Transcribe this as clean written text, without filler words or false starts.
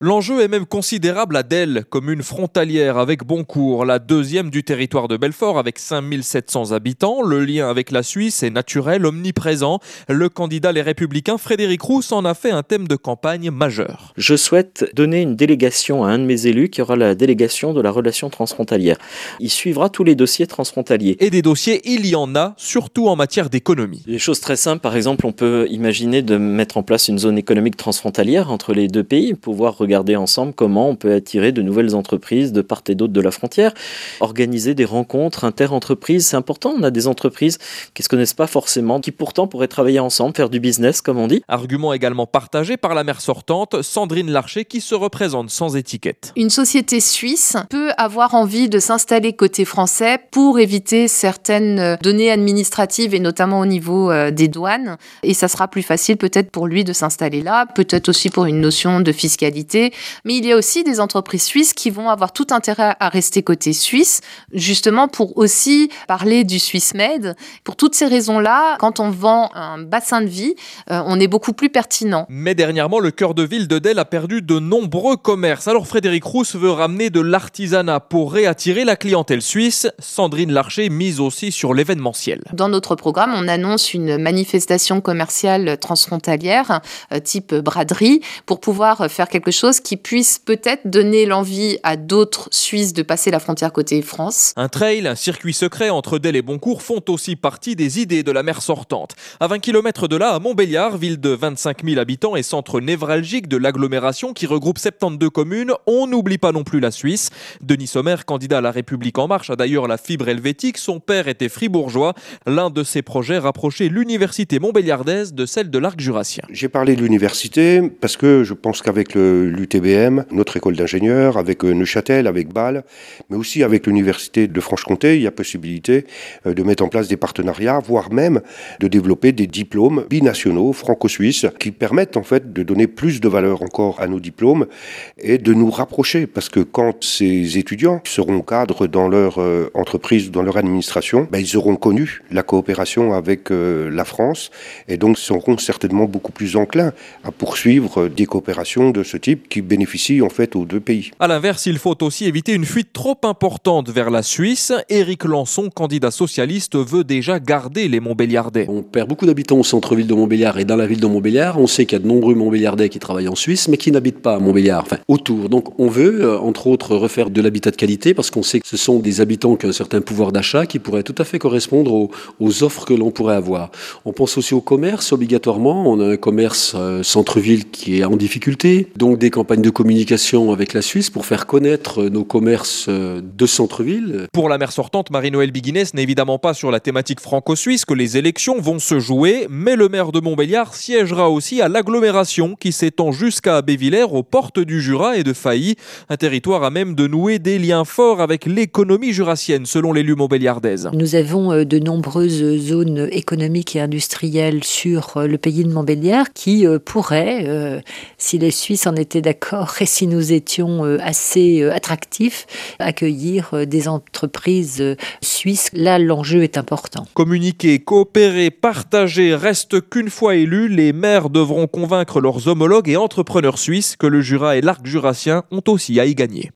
L'enjeu est même considérable à Delle, commune frontalière avec Boncourt, la deuxième du territoire de Belfort avec 5700 habitants. Le lien avec la Suisse est naturel, omniprésent. Le candidat Les Républicains Frédéric Rousse en a fait un thème de campagne majeur. Je souhaite donner une délégation à un de mes élus qui aura la délégation de la relation transfrontalière. Il suivra tous les dossiers transfrontaliers. Et des dossiers, il y en a, surtout en matière d'économie. Des choses très simples, par exemple, on peut imaginer de mettre en place une zone économique transfrontalière entre les deux pays, pouvoir regarder ensemble comment on peut attirer de nouvelles entreprises de part et d'autre de la frontière, organiser des rencontres inter-entreprises, c'est important, on a des entreprises qui ne se connaissent pas forcément, qui pourtant pourraient travailler ensemble, faire du business comme on dit. Argument également partagé par la maire sortante, Sandrine Larcher, qui se représente sans étiquette. Une société suisse peut avoir envie de s'installer côté français pour éviter certaines données administratives et notamment au niveau des douanes, et ça sera plus facile peut-être pour lui de s'installer là, peut-être aussi pour une notion de fiscalité. Mais il y a aussi des entreprises suisses qui vont avoir tout intérêt à rester côté suisse, justement pour aussi parler du Swiss Made. Pour toutes ces raisons-là, quand on vend un bassin de vie, on est beaucoup plus pertinent. Mais dernièrement, le cœur de ville de Delle a perdu de nombreux commerces. Alors Frédéric Rousse veut ramener de l'artisanat pour réattirer la clientèle suisse. Sandrine Larcher mise aussi sur l'événementiel. Dans notre programme, on annonce une manifestation commerciale transfrontalière, type braderie, pour pouvoir faire quelque chose qui puisse peut-être donner l'envie à d'autres Suisses de passer la frontière côté France. Un trail, un circuit secret entre Delle et Boncourt font aussi partie des idées de la maire sortante. À 20 km de là, à Montbéliard, ville de 25 000 habitants et centre névralgique de l'agglomération qui regroupe 72 communes, on n'oublie pas non plus la Suisse. Denis Sommer, candidat à La République En Marche, a d'ailleurs la fibre helvétique. Son père était fribourgeois. L'un de ses projets rapprochait l'université montbéliardaise de celle de l'arc jurassien. J'ai parlé de l'université parce que je pense qu'avec l'UTBM, notre école d'ingénieurs, avec Neuchâtel, avec Bâle, mais aussi avec l'université de Franche-Comté, il y a possibilité de mettre en place des partenariats, voire même de développer des diplômes binationaux franco-suisses qui permettent en fait de donner plus de valeur encore à nos diplômes et de nous rapprocher parce que quand ces étudiants seront cadres dans leur entreprise, dans leur administration, ils auront connu la coopération avec la France et donc seront certainement beaucoup plus enclins à poursuivre des coopérations de ce type qui bénéficient en fait aux deux pays. A l'inverse, il faut aussi éviter une fuite trop importante vers la Suisse. Éric Lançon, candidat socialiste, veut déjà garder les Montbéliardais. On perd beaucoup d'habitants au centre-ville de Montbéliard et dans la ville de Montbéliard. On sait qu'il y a de nombreux Montbéliardais qui travaillent en Suisse, mais qui n'habitent pas à Montbéliard, enfin autour. Donc on veut, entre autres, refaire de l'habitat de qualité parce qu'on sait que ce sont des habitants qui ont un certain pouvoir d'achat qui pourraient tout à fait correspondre aux offres que l'on pourrait avoir. On pense aussi au commerce, obligatoirement. On a un commerce centre-ville qui est en difficulté, donc des campagnes de communication avec la Suisse pour faire connaître nos commerces de centre-ville. Pour la maire sortante, Marie-Noëlle Biguinès n'est évidemment pas sur la thématique franco-suisse que les élections vont se jouer, mais le maire de Montbéliard siégera aussi à l'agglomération qui s'étend jusqu'à Abbé-Villers, aux portes du Jura et de Failly, un territoire à même de nouer des liens forts avec l'économie jurassienne, selon l'élu montbéliardaise. Nous avons de nombreuses zones économiques et industrielles sur le pays de Montbéliard qui pourraient, si les Suisses en étaient d'accord et si nous étions assez attractifs, accueillir des entreprises suisses. Là, l'enjeu est important. Communiquer, coopérer, partager, reste qu'une fois élus, les maires devront convaincre leurs homologues et entrepreneurs suisses que le Jura et l'arc jurassien ont aussi à y gagner.